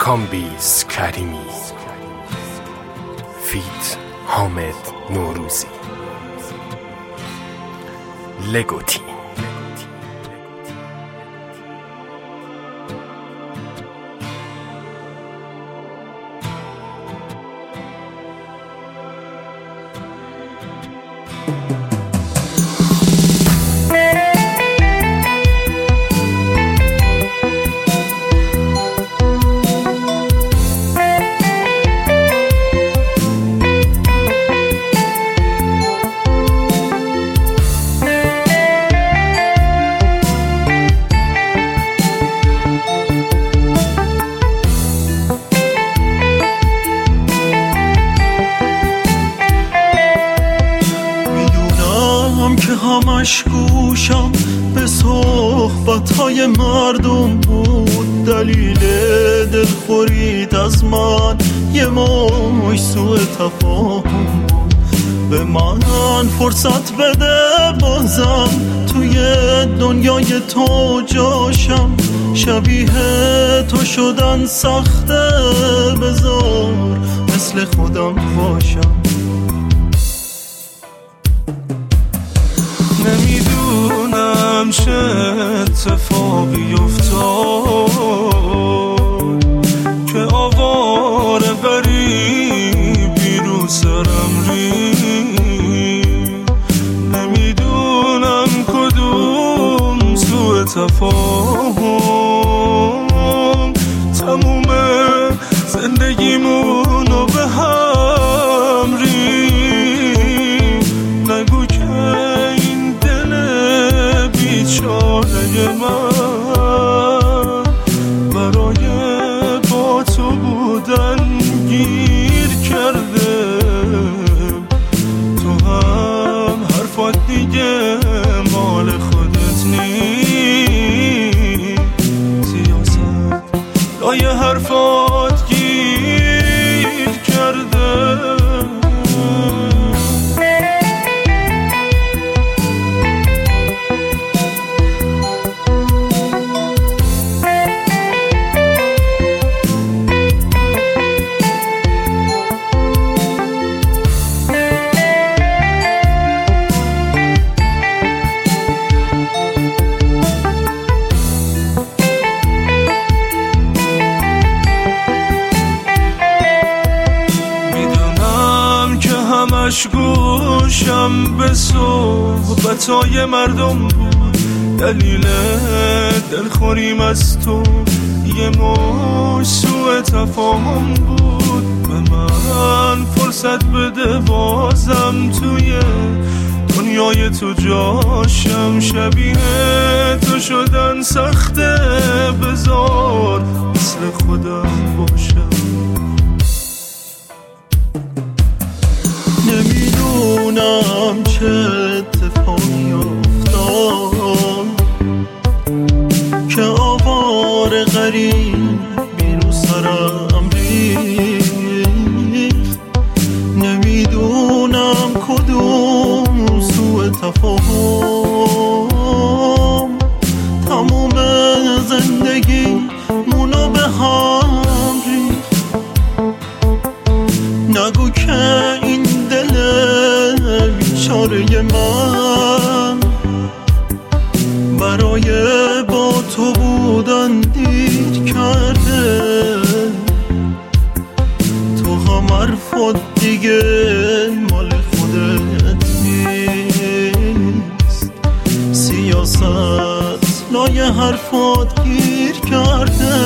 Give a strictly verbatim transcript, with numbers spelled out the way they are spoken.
کامبیز کریمی فیت حامد نوروزی لگوتی. همش گوشم به صحبت‌های مردم بود، دلیل دلخورید از من یه موج سوء تفاهم. به من فرصت بده بازم توی دنیای تو جاشم، شبیه تو شدن سخته، بذار مثل خودم باشم. نمیدونم چه اتفاقی افتاد که آواره غریبی رو سرم ریخت. نمیدونم کدوم سوء تفاهم تموم زندگیمونو به هم ریخت. نگو که بیچاره من برای با تو بودن گیر کرده. تو هم حرفات دیگه مال خودت نیست، سیاست لای حرفات گیر کرده. همش گوشم به صحبتای مردم بود، دلیل دلخوریم از تو یه موج سوء تفاهم بود. به من فرصت بده بازم توی دنیای تو جاشم، شبیه تو شدن سخته، بذار مثل خودم باشم. نمیدونم چه اتفاقی افتاد که آوار غریبی رو سرم ریخت. نمیدونم کدوم سوء تفاهم تموم زندگی مونو به هم ریخت. نگو که این بیچاره من برای با تو بودن دید کرده. تو هم حرفات دیگه مال خودت نیست، سیاست لای حرفات گیر کرده.